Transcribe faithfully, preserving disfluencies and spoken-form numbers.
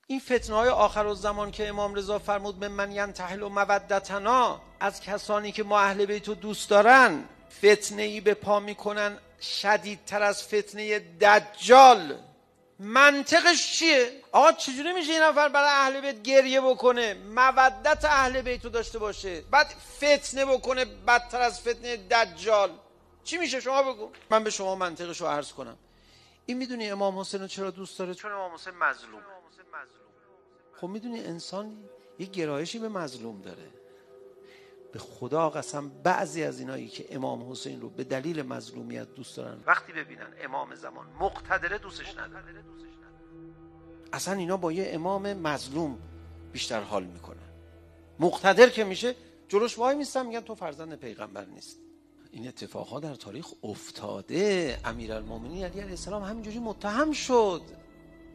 این فتنه های آخر الزمان که امام رضا فرمود من ینتحل و مودتنا، از کسانی که ما اهل بیت رو دوست دارن فتنه ای به پا میکنن شدیدتر از فتنه دجال. منطقش چیه؟ آقا چجوری میشه این نفر برای اهل بیت گریه بکنه، مودت اهل بیت رو داشته باشه، بعد فتنه بکنه بدتر از فتنه دجال؟ چی میشه؟ شما بگو، من به شما منطقش رو عرض کنم. این میدونی امام حسین رو چرا دوست داره؟ چون امام حسین مظلوم. خب میدونی انسان یه گرایشی به مظلوم داره. به خدا قسم بعضی از اینایی که امام حسین رو به دلیل مظلومیت دوست دارن، وقتی ببینن امام زمان مقتدره دوستش ندارن. اصلا اینا با یه امام مظلوم بیشتر حال میکنن. مقتدر که میشه جلوش وای میستن میگن تو فرزند پیغمبر نیست. این اتفاقها در تاریخ افتاده. امیرالمومنین علی علیه السلام همینجوری متهم شد.